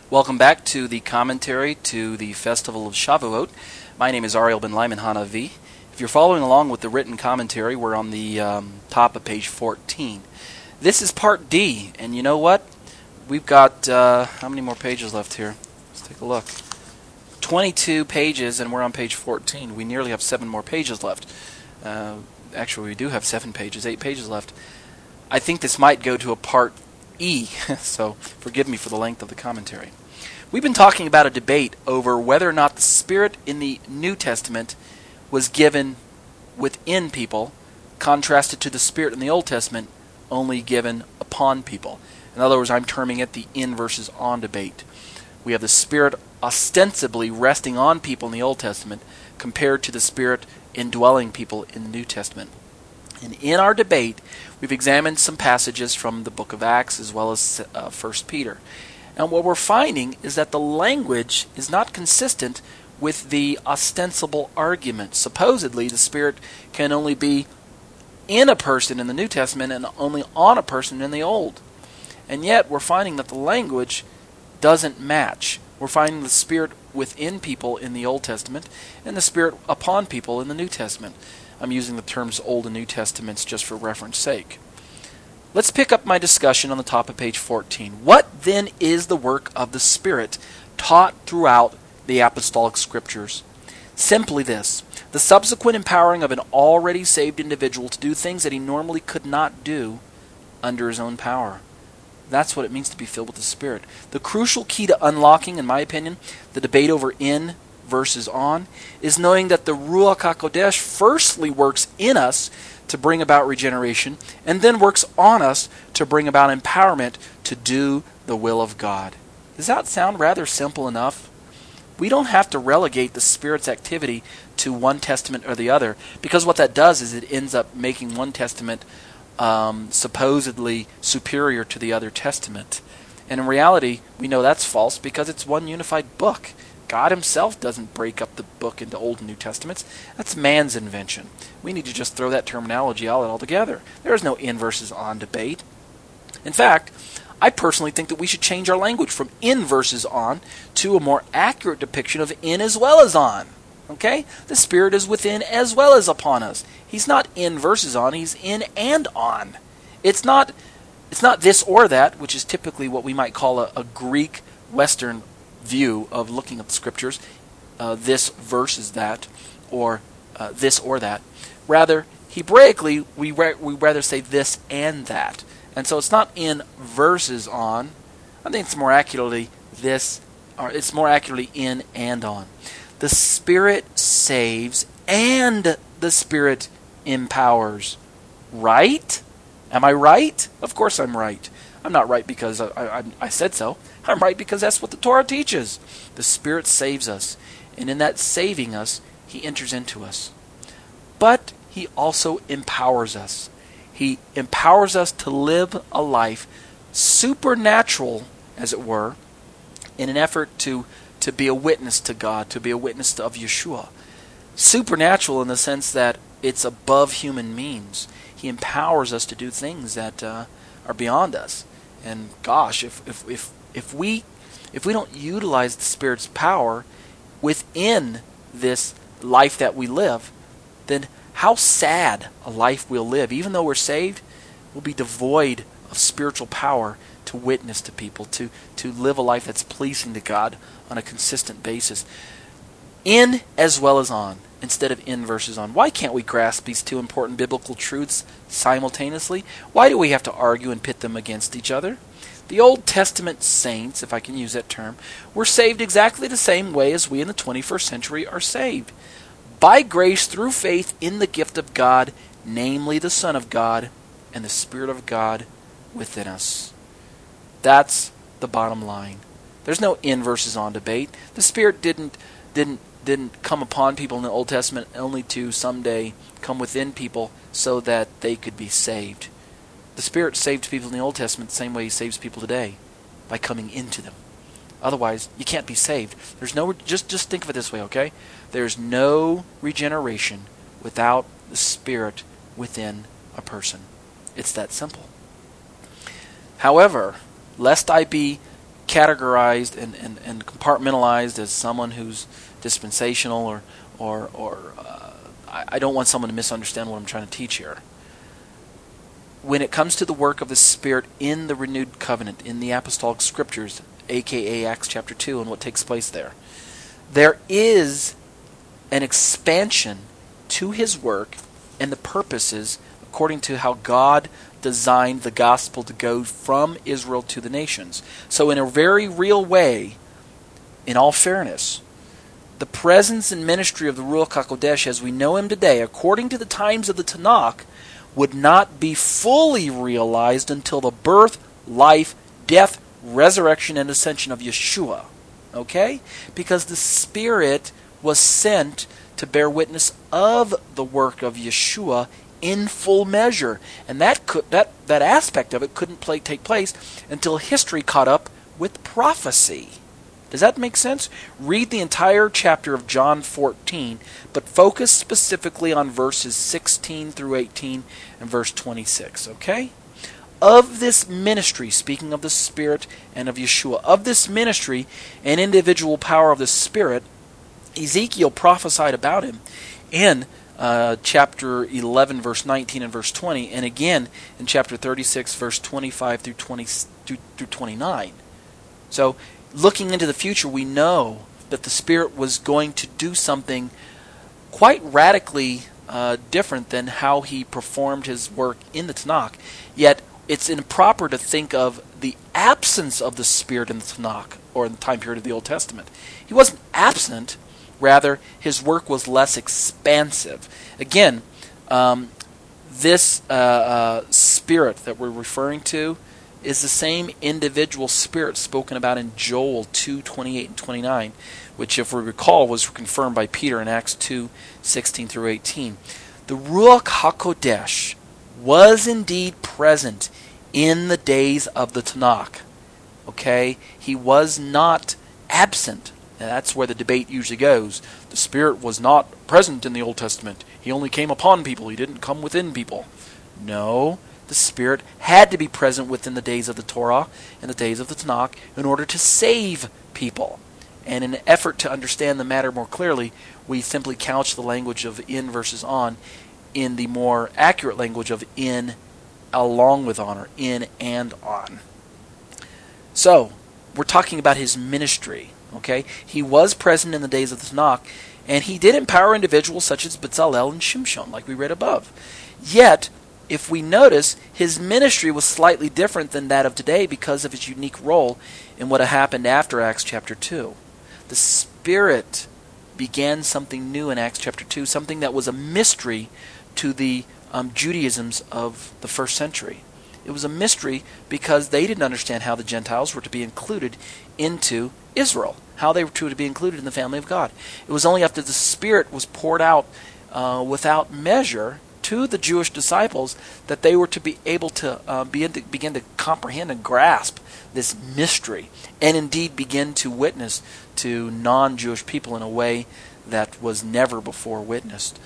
Welcome back to the commentary to the Festival of Shavuot. My name is Ariel Ben Lyman Hanavi. If you're following along with the written commentary, we're on the top of page 14. This is part D, and you know what? We've got, how many more pages left here? Let's take a look. 22 pages, and we're on page 14. We nearly have 7 more pages left. Actually, we do have 7 pages, 8 pages left. I think this might go to a part E, so forgive me for the length of the commentary. We've been talking about a debate over whether or not the Spirit in the New Testament was given within people, contrasted to the Spirit in the Old Testament only given upon people. In other words, I'm terming it the in versus on debate. We have the Spirit ostensibly resting on people in the Old Testament compared to the Spirit indwelling people in the New Testament. And in our debate, we've examined some passages from the book of Acts as well as 1 Peter. And what we're finding is that the language is not consistent with the ostensible argument. Supposedly, the Spirit can only be in a person in the New Testament and only on a person in the Old. And yet, we're finding that the language doesn't match. We're finding the Spirit within people in the Old Testament and the Spirit upon people in the New Testament. I'm using the terms Old and New Testaments just for reference sake. Let's pick up my discussion on the top of page 14. What then is the work of the Spirit taught throughout the apostolic scriptures? Simply this: the subsequent empowering of an already saved individual to do things that he normally could not do under his own power. That's what it means to be filled with the Spirit. The crucial key to unlocking, in my opinion, the debate over in versus on, is knowing that the Ruach HaKodesh firstly works in us to bring about regeneration, and then works on us to bring about empowerment to do the will of God. Does that sound rather simple enough? We don't have to relegate the Spirit's activity to one testament or the other, because what that does is it ends up making one testament supposedly superior to the other testament. And in reality, we know that's false because it's one unified book. God himself doesn't break up the book into Old and New Testaments. That's man's invention. We need to just throw that terminology out altogether. There is no in versus on debate. In fact, I personally think that we should change our language from in versus on to a more accurate depiction of in as well as on. Okay? The Spirit is within as well as upon us. He's not in versus on, he's in and on. It's not this or that, which is typically what we might call a Greek Western view of looking at the scriptures, this versus that, or this or that. Rather, Hebraically, we rather say this and that. And so it's not in versus on. I think it's more accurately this, or it's more accurately in and on. The Spirit saves and the Spirit empowers. Right? Am I right? Of course I'm right. I'm not right because I said so. I'm right because that's what the Torah teaches. The Spirit saves us, and in that saving us, He enters into us. But He also empowers us. He empowers us to live a life supernatural, as it were, in an effort to be a witness to God, to be a witness of Yeshua. Supernatural in the sense that it's above human means. He empowers us to do things that are beyond us. And gosh, if we don't utilize the Spirit's power within this life that we live, then how sad a life we'll live. Even though we're saved, we'll be devoid of spiritual power to witness to people, to live a life that's pleasing to God on a consistent basis. In as well as on, instead of in versus on. Why can't we grasp these two important biblical truths simultaneously? Why do we have to argue and pit them against each other? The Old Testament saints, if I can use that term, were saved exactly the same way as we in the 21st century are saved. By grace through faith in the gift of God, namely the Son of God and the Spirit of God within us. That's the bottom line. There's no in versus on debate. The Spirit didn't come upon people in the Old Testament only to someday come within people so that they could be saved. The Spirit saved people in the Old Testament the same way He saves people today, by coming into them. Otherwise, you can't be saved. There's no just think of it this way, okay? There's no regeneration without the Spirit within a person. It's that simple. However, lest I be categorized and compartmentalized as someone who's dispensational or I don't want someone to misunderstand what I'm trying to teach here. When it comes to the work of the Spirit in the renewed covenant, in the apostolic scriptures, aka Acts chapter 2 and what takes place there is an expansion to his work and the purposes according to how God designed the gospel to go from Israel to the nations. So in a very real way, in all fairness, the presence and ministry of the Ruach HaKodesh as we know him today, according to the times of the Tanakh, would not be fully realized until the birth, life, death, resurrection, and ascension of Yeshua. Okay? Because the Spirit was sent to bear witness of the work of Yeshua in full measure. And that aspect of it couldn't take place until history caught up with prophecy. Does that make sense? Read the entire chapter of John 14, but focus specifically on verses 16 through 18 and verse 26, okay? Of this ministry, speaking of the Spirit and of Yeshua, of this ministry and individual power of the Spirit, Ezekiel prophesied about him in chapter 11, verse 19 and verse 20, and again in chapter 36, verse 25 through 29. So, looking into the future, we know that the Spirit was going to do something quite radically different than how he performed his work in the Tanakh. Yet, it's improper to think of the absence of the Spirit in the Tanakh, or in the time period of the Old Testament. He wasn't absent, rather, his work was less expansive. Again, this Spirit that we're referring to is the same individual Spirit spoken about in Joel 2:28 and 29, which, if we recall, was confirmed by Peter in Acts 2:16 through 18. The Ruach HaKodesh was indeed present in the days of the Tanakh. Okay? He was not absent. And that's where the debate usually goes. The Spirit was not present in the Old Testament. He only came upon people. He didn't come within people. No. The Spirit had to be present within the days of the Torah and the days of the Tanakh in order to save people. And in an effort to understand the matter more clearly, we simply couch the language of in versus on in the more accurate language of in along with on, or in and on. So, we're talking about his ministry. Okay? He was present in the days of the Tanakh, and he did empower individuals such as Bezalel and Shimshon, like we read above. Yet, if we notice, his ministry was slightly different than that of today because of his unique role in what had happened after Acts chapter 2. The Spirit began something new in Acts chapter 2, something that was a mystery to the Judaisms of the first century. It was a mystery because they didn't understand how the Gentiles were to be included into Israel, how they were to be included in the family of God. It was only after the Spirit was poured out without measure to the Jewish disciples that they were to be able to begin to comprehend and grasp this mystery, and indeed begin to witness to non-Jewish people in a way that was never before witnessed.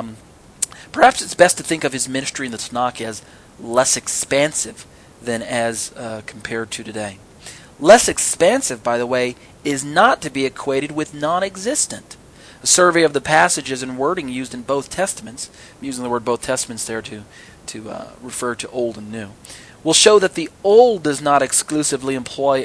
Perhaps it's best to think of his ministry in the Tanakh as less expansive than as compared to today. Less expansive, by the way, is not to be equated with non-existent. A survey of the passages and wording used in both Testaments, I'm using the word both Testaments there to refer to Old and New, will show that the Old does not exclusively employ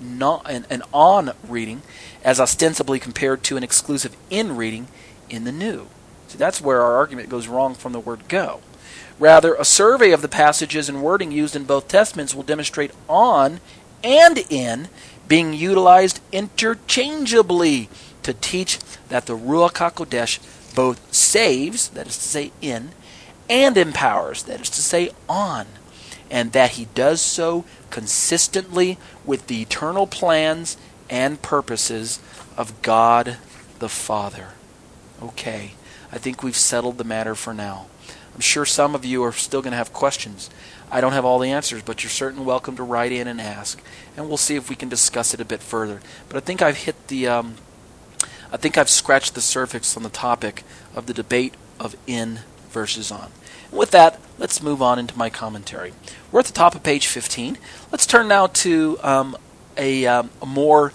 an on reading as ostensibly compared to an exclusive in reading in the New. See, that's where our argument goes wrong from the word go. Rather, a survey of the passages and wording used in both Testaments will demonstrate on and in being utilized interchangeably to teach that the Ruach HaKodesh both saves, that is to say in, and empowers, that is to say on, and that he does so consistently with the eternal plans and purposes of God the Father. Okay, I think we've settled the matter for now. I'm sure some of you are still going to have questions. I don't have all the answers, but you're certainly welcome to write in and ask, and we'll see if we can discuss it a bit further. But I think I've hit the I've scratched the surface on the topic of the debate of in versus on. And with that, let's move on into my commentary. We're at the top of page 15. Let's turn now to a more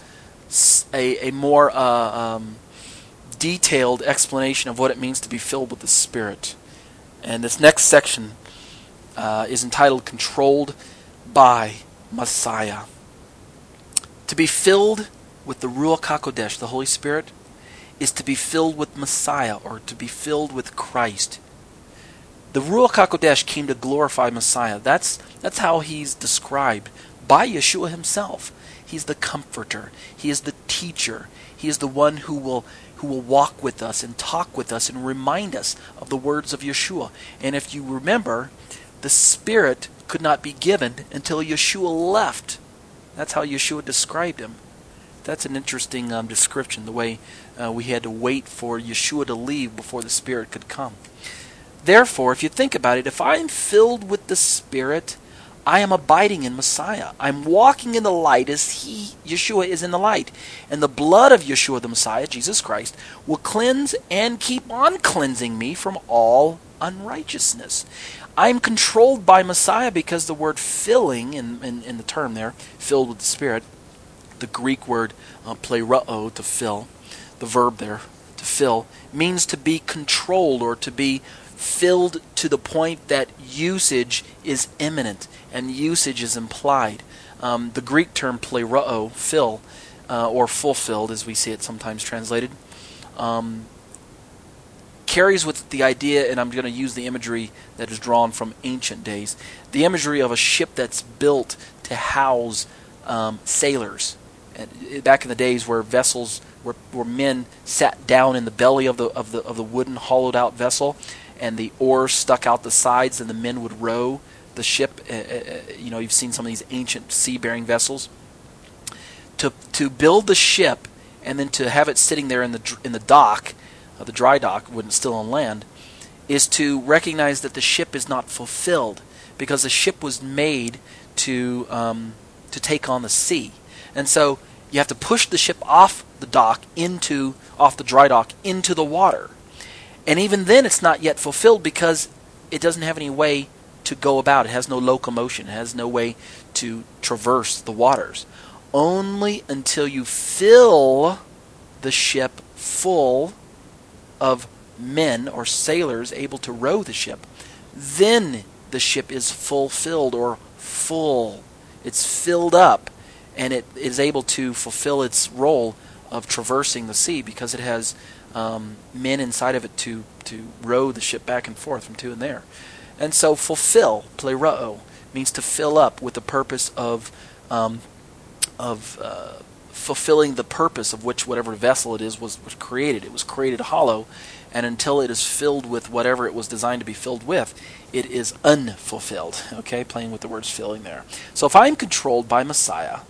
detailed explanation of what it means to be filled with the Spirit. And this next section is entitled Controlled by Messiah. To be filled with the Ruach HaKodesh, the Holy Spirit, is to be filled with Messiah, or to be filled with Christ. The Ruach HaKodesh came to glorify Messiah. That's how he's described by Yeshua himself. He's the comforter. He is the teacher. He is the one who will walk with us and talk with us and remind us of the words of Yeshua. And if you remember, the Spirit could not be given until Yeshua left. That's how Yeshua described him. That's an interesting description, the way we had to wait for Yeshua to leave before the Spirit could come. Therefore, if you think about it, if I am filled with the Spirit, I am abiding in Messiah. I'm walking in the light as Yeshua, is in the light. And the blood of Yeshua the Messiah, Jesus Christ, will cleanse and keep on cleansing me from all unrighteousness. I'm controlled by Messiah because the word filling, in the term there, filled with the Spirit, the Greek word pleroo, to fill, the verb there, to fill, means to be controlled or to be filled to the point that usage is imminent and usage is implied. The Greek term pleroo, fill, or fulfilled, as we see it sometimes translated, carries with the idea, and I'm going to use the imagery that is drawn from ancient days, the imagery of a ship that's built to house sailors. And back in the days where vessels, where men sat down in the belly of the wooden hollowed out vessel, and the oars stuck out the sides, and the men would row the ship. You've seen some of these ancient sea-bearing vessels. To build the ship and then to have it sitting there in the dock, the dry dock, when it's still on land, is to recognize that the ship is not fulfilled, because the ship was made to take on the sea, and so you have to push the ship off the dry dock into the water. And even then it's not yet fulfilled because it doesn't have any way to go about. It has no locomotion. It has no way to traverse the waters. Only until you fill the ship full of men or sailors able to row the ship, then the ship is fulfilled or full. It's filled up, and it is able to fulfill its role of traversing the sea because it has men inside of it to row the ship back and forth from to and there. And so fulfill, pleroo, means to fill up with the purpose of fulfilling the purpose of which whatever vessel it is was created. It was created hollow, and until it is filled with whatever it was designed to be filled with, it is unfulfilled. Okay, playing with the words filling there. So if I'm controlled by Messiah,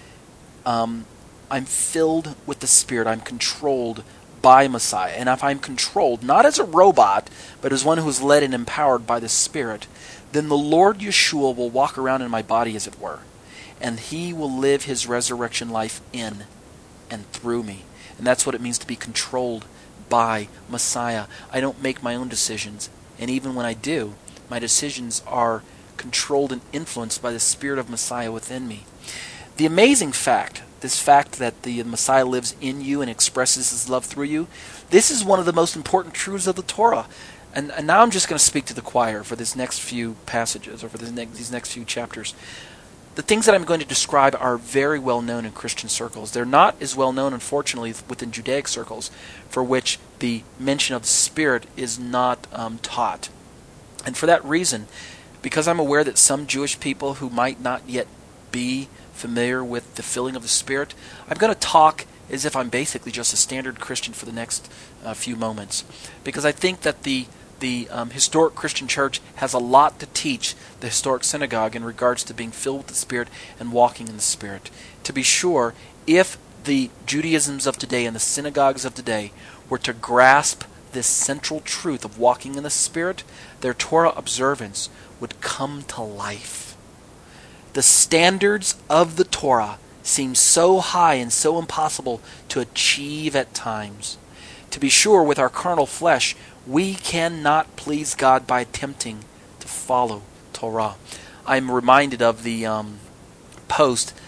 I'm filled with the Spirit. I'm controlled by Messiah. And if I'm controlled, not as a robot, but as one who is led and empowered by the Spirit, then the Lord Yeshua will walk around in my body, as it were. And he will live his resurrection life in and through me. And that's what it means to be controlled by Messiah. I don't make my own decisions. And even when I do, my decisions are controlled and influenced by the Spirit of Messiah within me. The amazing fact, this fact that the Messiah lives in you and expresses his love through you, this is one of the most important truths of the Torah. And now I'm just going to speak to the choir for this next few passages, or for these next few chapters. The things that I'm going to describe are very well known in Christian circles. They're not as well known, unfortunately, within Judaic circles, for which the mention of the Spirit is not taught. And for that reason, because I'm aware that some Jewish people who might not yet be familiar with the filling of the Spirit, I'm going to talk as if I'm basically just a standard Christian for the next few moments. Because I think that the historic Christian church has a lot to teach the historic synagogue in regards to being filled with the Spirit and walking in the Spirit. To be sure, if the Judaisms of today and the synagogues of today were to grasp this central truth of walking in the Spirit, their Torah observance would come to life. The standards of the Torah seem so high and so impossible to achieve at times. To be sure, with our carnal flesh, we cannot please God by attempting to follow Torah. I'm reminded of the post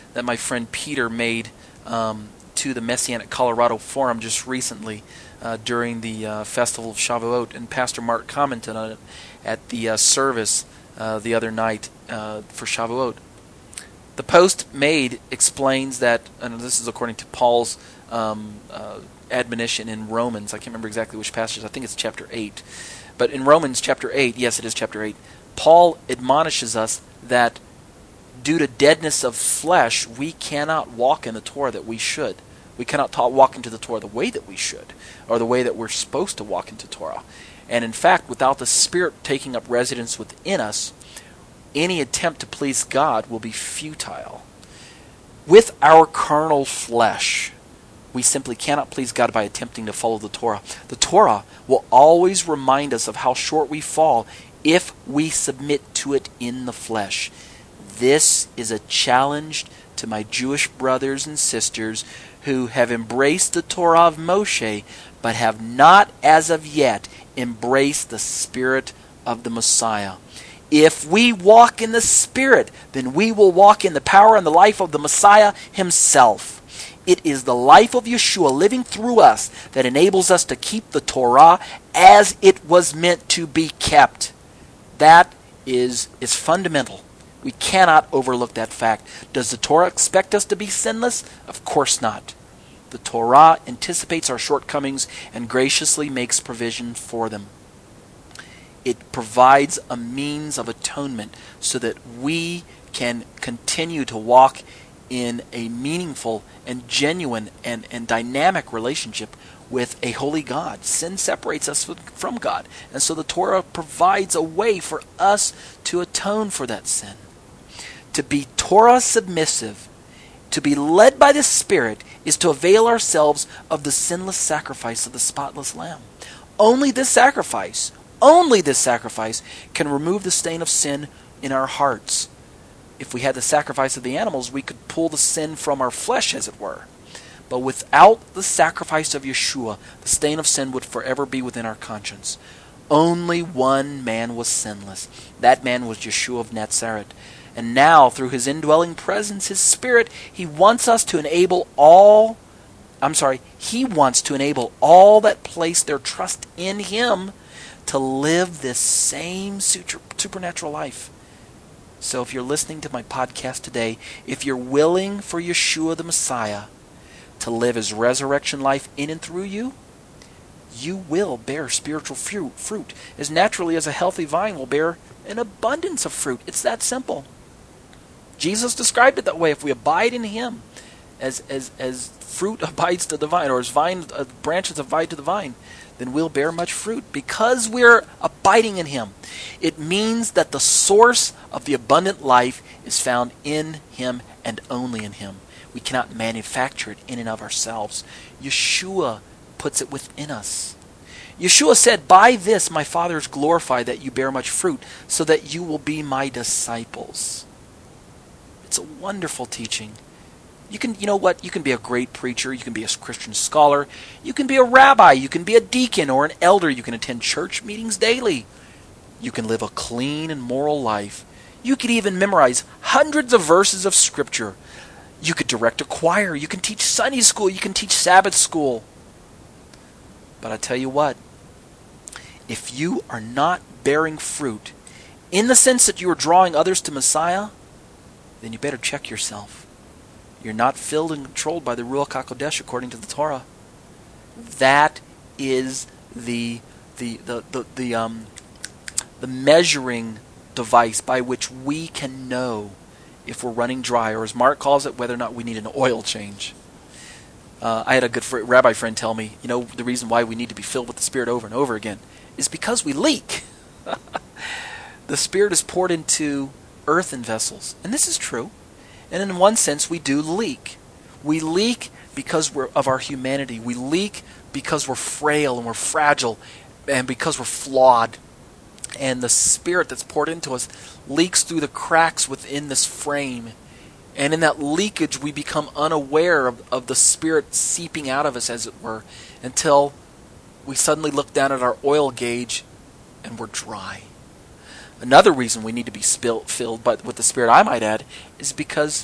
that my friend Peter made to the Messianic Colorado Forum just recently during the Festival of Shavuot, and Pastor Mark commented on it at the service the other night for Shavuot. The post made explains that, and this is according to Paul's admonition in Romans. I can't remember exactly which passage. I think it's chapter 8. But in Romans chapter 8, yes, it is chapter 8, Paul admonishes us that due to deadness of flesh, we cannot walk in the Torah that we should. We cannot walk into the Torah the way that we should, or the way that we're supposed to walk into Torah. And in fact, without the Spirit taking up residence within us, any attempt to please God will be futile. With our carnal flesh, we simply cannot please God by attempting to follow the Torah. The Torah will always remind us of how short we fall if we submit to it in the flesh. This is a challenge to my Jewish brothers and sisters who have embraced the Torah of Moshe, but have not as of yet embraced the Spirit of the Messiah. If we walk in the Spirit, then we will walk in the power and the life of the Messiah himself. It is the life of Yeshua living through us that enables us to keep the Torah as it was meant to be kept. That is fundamental. We cannot overlook that fact. Does the Torah expect us to be sinless? Of course not. The Torah anticipates our shortcomings and graciously makes provision for them. It provides a means of atonement so that we can continue to walk in a meaningful and genuine and dynamic relationship with a holy God. Sin separates us from God. And so the Torah provides a way for us to atone for that sin. To be Torah submissive, to be led by the Spirit, is to avail ourselves of the sinless sacrifice of the spotless Lamb. Only this sacrifice can remove the stain of sin in our hearts. If we had the sacrifice of the animals, we could pull the sin from our flesh, as it were. But without the sacrifice of Yeshua, the stain of sin would forever be within our conscience. Only one man was sinless. That man was Yeshua of Nazareth. And now, through his indwelling presence, his Spirit, he wants to enable all that place their trust in him to live this same supernatural life. So if you're listening to my podcast today, if you're willing for Yeshua the Messiah to live his resurrection life in and through you, you will bear spiritual fruit as naturally as a healthy vine will bear an abundance of fruit. It's that simple. Jesus described it that way. If we abide in him, as fruit abides to the vine, or as branches abide to the vine, then we'll bear much fruit because we're abiding in him. It means that the source of the abundant life is found in him and only in him. We cannot manufacture it in and of ourselves. Yeshua puts it within us. Yeshua said, "By this my Father is glorified, that you bear much fruit, so that you will be my disciples." It's a wonderful teaching. You can be a great preacher, you can be a Christian scholar, you can be a rabbi, you can be a deacon or an elder, you can attend church meetings daily. You can live a clean and moral life. You could even memorize hundreds of verses of Scripture. You could direct a choir, you can teach Sunday school, you can teach Sabbath school. But I tell you what, if you are not bearing fruit, in the sense that you are drawing others to Messiah, then you better check yourself. You're not filled and controlled by the Ruach HaKodesh according to the Torah. That is the measuring device by which we can know if we're running dry, or as Mark calls it, whether or not we need an oil change. I had a good rabbi friend tell me, the reason why we need to be filled with the Spirit over and over again is because we leak. The Spirit is poured into earthen vessels, and this is true. And in one sense, we do leak. We leak because of our humanity. We leak because we're frail and we're fragile and because we're flawed. And the Spirit that's poured into us leaks through the cracks within this frame. And in that leakage, we become unaware of the Spirit seeping out of us, as it were, until we suddenly look down at our oil gauge and we're dry. Another reason we need to be filled with the Spirit, I might add, is because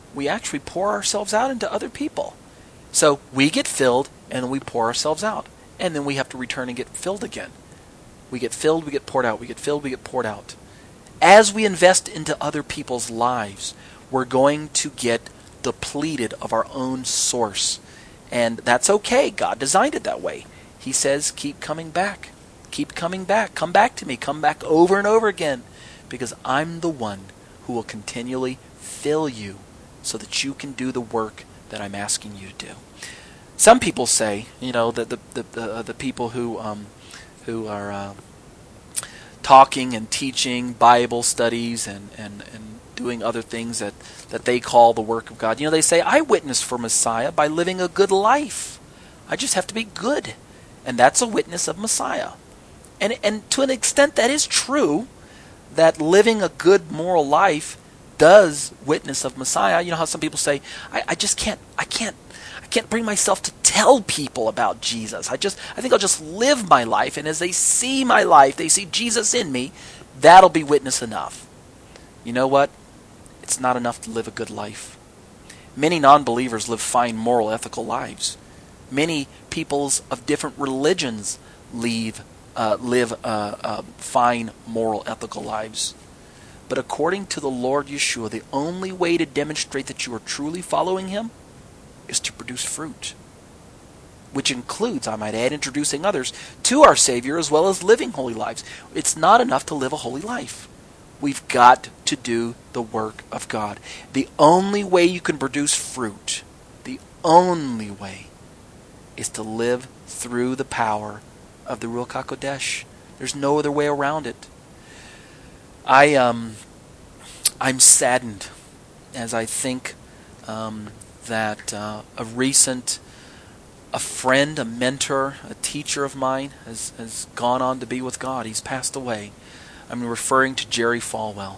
we actually pour ourselves out into other people. So we get filled, and then we pour ourselves out. And then we have to return and get filled again. We get filled, we get poured out. We get filled, we get poured out. As we invest into other people's lives, we're going to get depleted of our own source. And that's okay. God designed it that way. He says, keep coming back. Keep coming back. Come back to me. Come back over and over again. Because I'm the one who will continually fill you so that you can do the work that I'm asking you to do. Some people say, that the people who are talking and teaching Bible studies and doing other things that they call the work of God. They say, I witness for Messiah by living a good life. I just have to be good. And that's a witness of Messiah. And to an extent that is true, that living a good moral life does witness of Messiah. You know how some people say, I can't bring myself to tell people about Jesus. I think I'll just live my life, and as they see my life, they see Jesus in me, that'll be witness enough. You know what? It's not enough to live a good life. Many non-believers live fine, moral, ethical lives. Many peoples of different religions live fine, moral, ethical lives. But according to the Lord Yeshua, the only way to demonstrate that you are truly following Him is to produce fruit, which includes, I might add, introducing others to our Savior as well as living holy lives. It's not enough to live a holy life. We've got to do the work of God. The only way you can produce fruit, the only way, is to live through the power of the Ruach HaKodesh. There's no other way around it. I'm saddened as I think that a friend, a mentor, a teacher of mine has gone on to be with God. He's passed away. I'm referring to Jerry Falwell.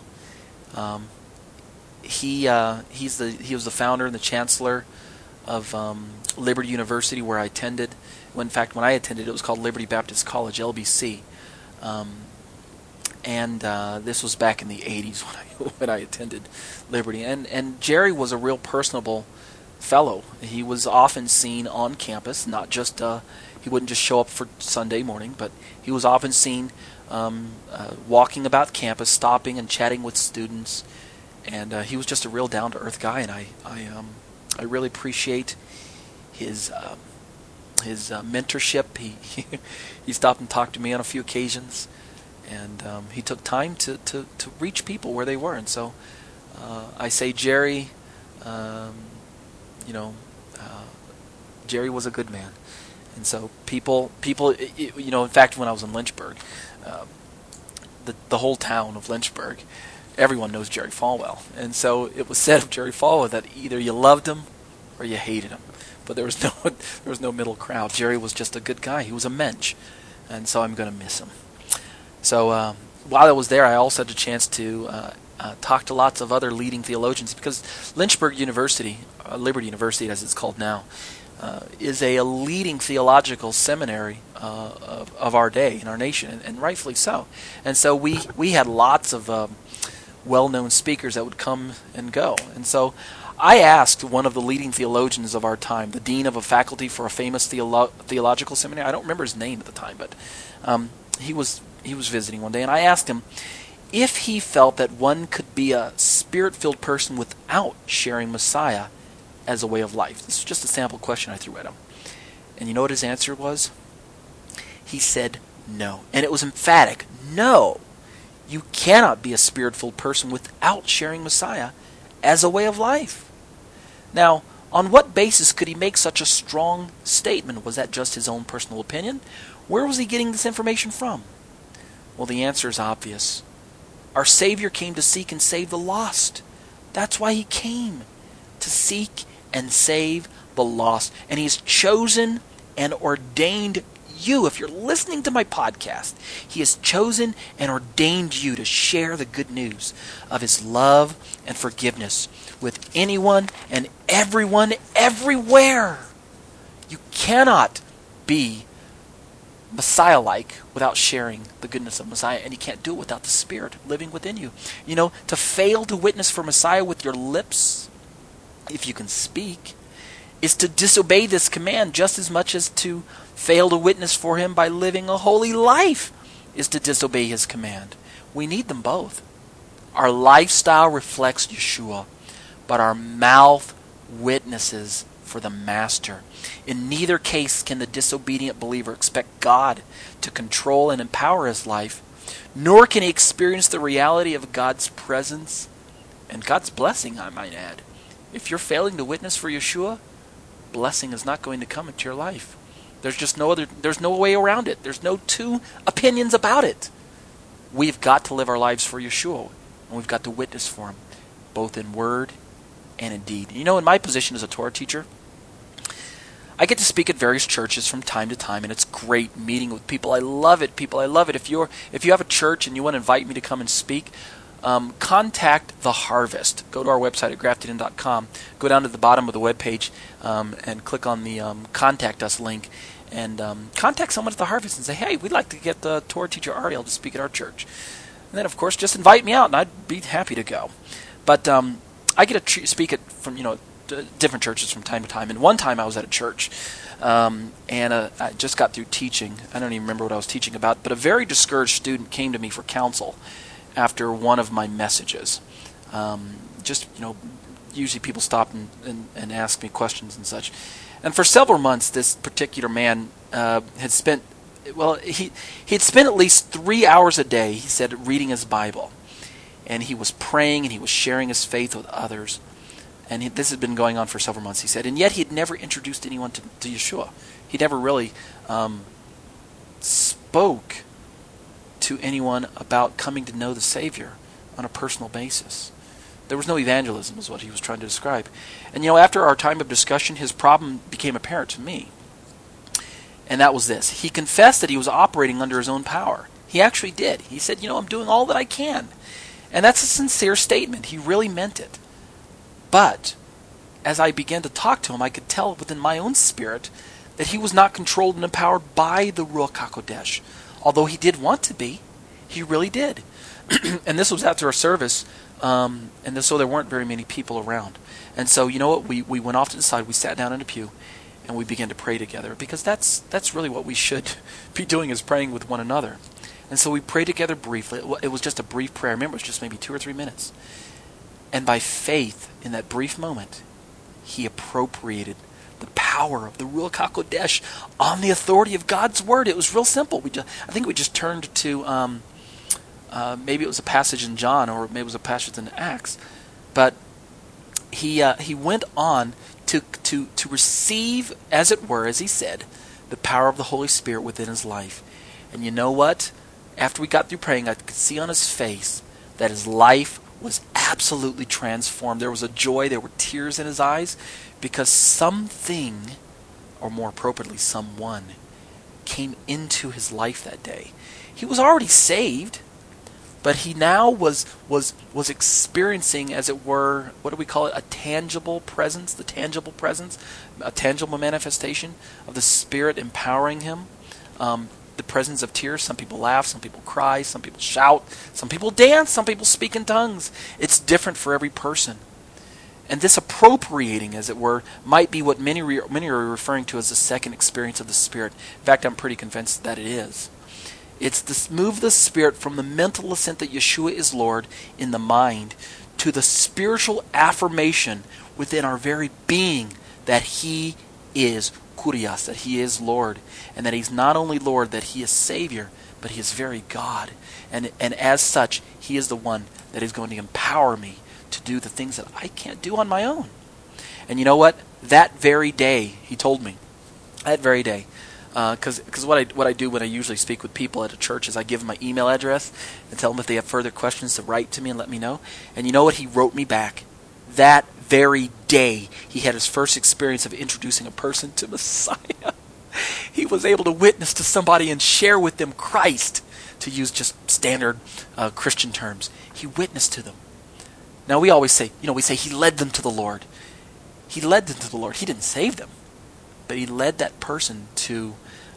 He was the founder and the chancellor of Liberty University, where I attended. When I attended, it was called Liberty Baptist College, LBC. This was back in the 80s when I attended Liberty. And Jerry was a real personable fellow. He was often seen on campus, not just, he wouldn't just show up for Sunday morning, but he was often seen walking about campus, stopping and chatting with students. And he was just a real down-to-earth guy, and I really appreciate his mentorship. He stopped and talked to me on a few occasions. And he took time to reach people where they were. And so I say Jerry, Jerry was a good man. And so people, in fact, when I was in Lynchburg, the whole town of Lynchburg, everyone knows Jerry Falwell. And so it was said of Jerry Falwell that either you loved him or you hated him. But there was no middle crowd. Jerry was just a good guy. He was a mensch. And so I'm going to miss him. So while I was there, I also had a chance to talk to lots of other leading theologians, because Lynchburg University, Liberty University as it's called now, is a leading theological seminary of our day in our nation, and rightfully so. And so we had lots of well-known speakers that would come and go. And so I asked one of the leading theologians of our time, the dean of a faculty for a famous theological seminary. I don't remember his name at the time, but he was visiting one day, and I asked him if he felt that one could be a spirit-filled person without sharing Messiah as a way of life. This is just a sample question I threw at him. And you know what his answer was? He said no. And it was emphatic. No. You cannot be a spirit-filled person without sharing Messiah as a way of life. Now, on what basis could he make such a strong statement? Was that just his own personal opinion? Where was he getting this information from? Well, the answer is obvious. Our Savior came to seek and save the lost. That's why He came, to seek and save the lost. And He's chosen and ordained you. If you're listening to my podcast, He has chosen and ordained you to share the good news of His love and forgiveness with anyone and everyone everywhere. You cannot be Messiah-like without sharing the goodness of Messiah, and you can't do it without the Spirit living within you. To fail to witness for Messiah with your lips if you can speak, is to disobey this command just as much as to fail to witness for him by living a holy life is to disobey his command. We need them both. Our lifestyle reflects Yeshua, but our mouth witnesses for the Master. In neither case can the disobedient believer expect God to control and empower his life, nor can he experience the reality of God's presence and God's blessing, I might add. If you're failing to witness for Yeshua, blessing is not going to come into your life. There's no way around it. There's no two opinions about it. We've got to live our lives for Yeshua, and we've got to witness for him, both in word and in deed. You know, in my position as a Torah teacher, I get to speak at various churches from time to time, and it's great meeting with people. I love it, people. I love it. If you have a church and you want to invite me to come and speak, contact The Harvest. Go to our website at graftedin.com. Go down to the bottom of the webpage and click on the Contact Us link, and contact someone at The Harvest and say, hey, we'd like to get the Torah teacher Ariel to speak at our church. And then, of course, just invite me out, and I'd be happy to go. But I get to speak at different churches from time to time. And one time I was at a church, and I just got through teaching. I don't even remember what I was teaching about, but a very discouraged student came to me for counsel after one of my messages. Usually people stop and ask me questions and such. And for several months, this particular man had spent at least 3 hours a day, he said, reading his Bible. And he was praying and he was sharing his faith with others. And this had been going on for several months, he said. And yet he had never introduced anyone to Yeshua. He never really spoke to anyone about coming to know the Savior on a personal basis. There was no evangelism, is what he was trying to describe. And after our time of discussion, his problem became apparent to me. And that was this. He confessed that he was operating under his own power. He actually did. He said, I'm doing all that I can. And that's a sincere statement. He really meant it. But as I began to talk to him, I could tell within my own spirit that he was not controlled and empowered by the Ruach HaKodesh. Although he did want to be, he really did. And this was after a service, so there weren't very many people around. And so, you know what? We went off to the side, we sat down in a pew, and we began to pray together. Because that's really what we should be doing, is praying with one another. And so we prayed together briefly. It was just a brief prayer. I remember it was just maybe 2 or 3 minutes. And by faith, in that brief moment, he appropriated the power of the Ruach HaKodesh on the authority of God's Word. It was real simple. I think we just turned to, maybe it was a passage in John, or maybe it was a passage in Acts. But he went on to receive, as it were, as he said, the power of the Holy Spirit within his life. And you know what? After we got through praying, I could see on his face that his life was absolutely transformed. There was a joy, there were tears in his eyes, because something, or more appropriately, someone, came into his life that day. He was already saved, but he now was experiencing, as it were, what do we call it, a tangible presence, a tangible manifestation of the Spirit empowering him. The presence of tears. Some people laugh, some people cry, some people shout, some people dance, some people speak in tongues. It's different for every person. And this appropriating, as it were, might be what many are referring to as the second experience of the Spirit. In fact, I'm pretty convinced that it is. It's this move of the Spirit from the mental assent that Yeshua is Lord in the mind to the spiritual affirmation within our very being that He is Kurios, that He is Lord, and that He's not only Lord, that He is Savior, but He is very God. And as such, He is the one that is going to empower me to do the things that I can't do on my own. And you know what? That very day, He told me, that very day, because what I do when I usually speak with people at a church is I give them my email address and tell them if they have further questions to write to me and let me know. And you know what? He wrote me back. That very day, he had his first experience of introducing a person to Messiah. He was able to witness to somebody and share with them Christ, to use just standard Christian terms. He witnessed to them. Now we always say, we say he led them to the Lord. He led them to the Lord. He didn't save them, but he led that person to,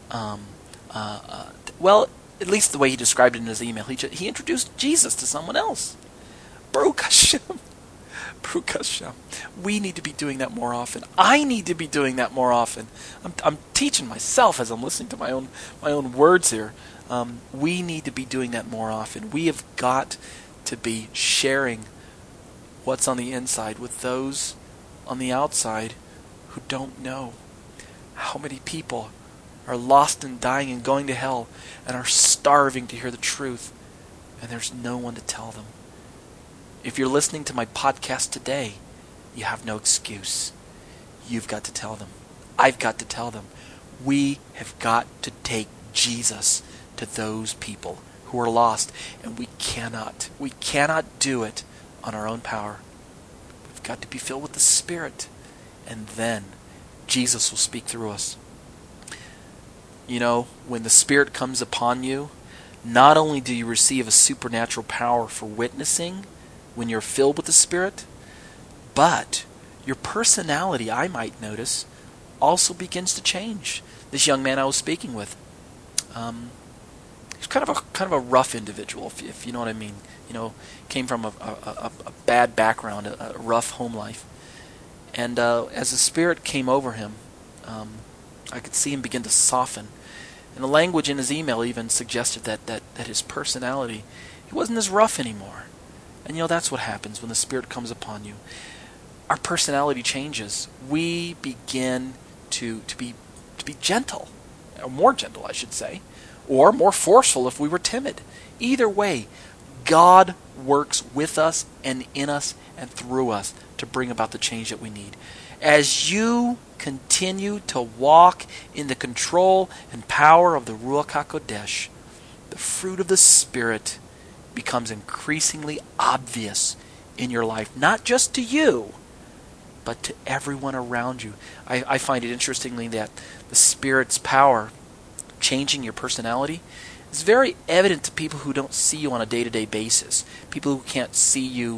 at least the way he described it in his email, he introduced Jesus to someone else. Baruch Hashem. We need to be doing that more often. I need to be doing that more often. I'm teaching myself as I'm listening to my own words here. We need to be doing that more often. We have got to be sharing what's on the inside with those on the outside who don't know. How many people are lost and dying and going to hell and are starving to hear the truth, and there's no one to tell them. If you're listening to my podcast today, you have no excuse. You've got to tell them. I've got to tell them. We have got to take Jesus to those people who are lost, and we cannot do it on our own power. We've got to be filled with the Spirit, and then Jesus will speak through us. You know, when the Spirit comes upon you, not only do you receive a supernatural power for witnessing when you're filled with the Spirit, but your personality, I might notice, also begins to change. This young man I was speaking with, he's kind of a rough individual, if you know what I mean. You know, came from a bad background, a rough home life, and as the Spirit came over him, I could see him begin to soften. And the language in his email even suggested that his personality, he wasn't as rough anymore. And you know, that's what happens when the Spirit comes upon you. Our personality changes. We begin to be gentle, or more gentle, I should say, or more forceful if we were timid. Either way, God works with us and in us and through us to bring about the change that we need. As you continue to walk in the control and power of the Ruach HaKodesh, the fruit of the Spirit becomes increasingly obvious in your life, not just to you, but to everyone around you. I find it interestingly that the Spirit's power changing your personality is very evident to people who don't see you on a day-to-day basis, people who can't see you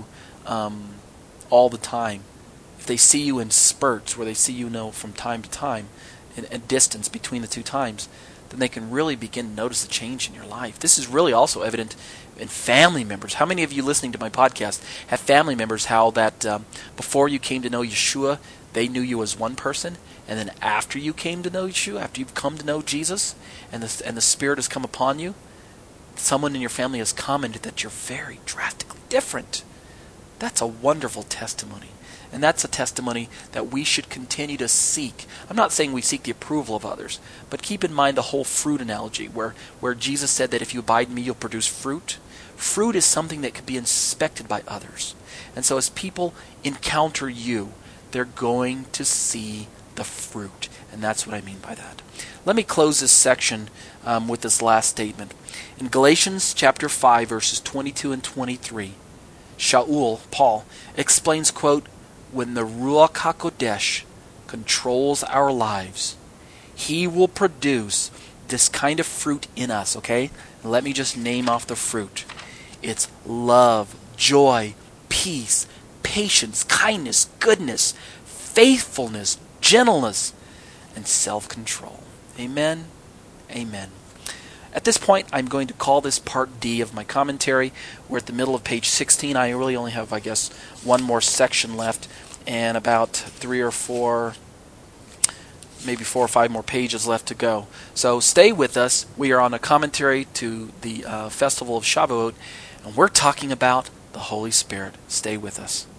all the time. If they see you in spurts, where they see you from time to time, a distance between the two times, then they can really begin to notice the change in your life. This is really also evident in family members. How many of you listening to my podcast have family members how that before you came to know Yeshua, they knew you as one person, and then after you came to know Yeshua, after you've come to know Jesus, and the Spirit has come upon you, someone in your family has commented that you're very drastically different. That's a wonderful testimony. And that's a testimony that we should continue to seek. I'm not saying we seek the approval of others, but keep in mind the whole fruit analogy, where Jesus said that if you abide in me, you'll produce fruit. Fruit is something that can be inspected by others. And so as people encounter you, they're going to see the fruit. And that's what I mean by that. Let me close this section with this last statement. In Galatians chapter 5, verses 22 and 23, Shaul, Paul, explains, quote, when the Ruach HaKodesh controls our lives, he will produce this kind of fruit in us, okay? Let me just name off the fruit. It's love, joy, peace, patience, kindness, goodness, faithfulness, gentleness, and self-control. Amen? Amen. At this point, I'm going to call this part D of my commentary. We're at the middle of page 16. I really only have, I guess, one more section left and about 3 or 4, maybe 4 or 5 more pages left to go. So stay with us. We are on a commentary to the Festival of Shavuot, and we're talking about the Holy Spirit. Stay with us.